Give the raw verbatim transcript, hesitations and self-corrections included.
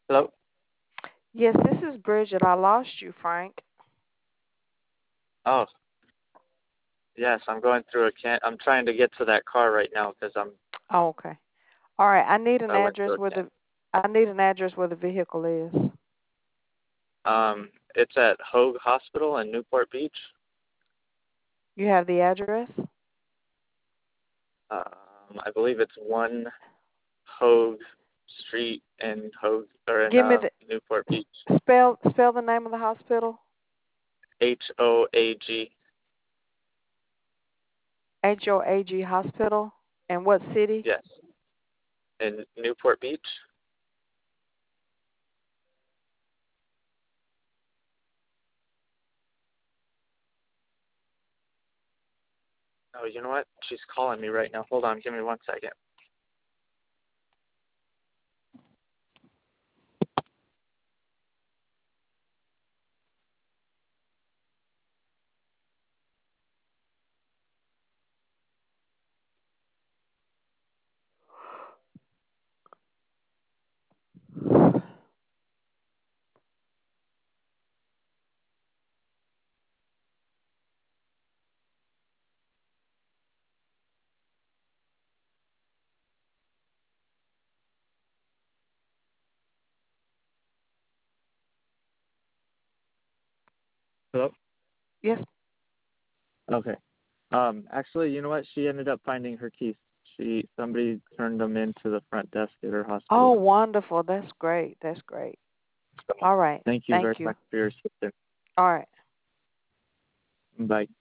Hello? Yes, this is Bridget. I lost you, Frank. Oh, yes, I'm going through a can. I'm trying to get to that car right now because I'm. Oh, okay. All right. I need an I went address through a where can. the I need an address where the vehicle is. Um, it's at Hoag Hospital in Newport Beach. You have the address? Um, I believe it's one Hoag Street in Hoag or in Give me uh, the Newport Beach. spell spell the name of the hospital. H O A G. H O A G Hospital. And what city? Yes, in Newport Beach. Oh, you know what? She's calling me right now. Hold on, give me one second. Hello? Yes. Okay. Um, actually, you know what? She ended up finding her keys. She somebody turned them into the front desk at her Oh, hospital. wonderful. That's great. That's great. So, All right. thank you very Thank you. much for your assistance. All right. Bye.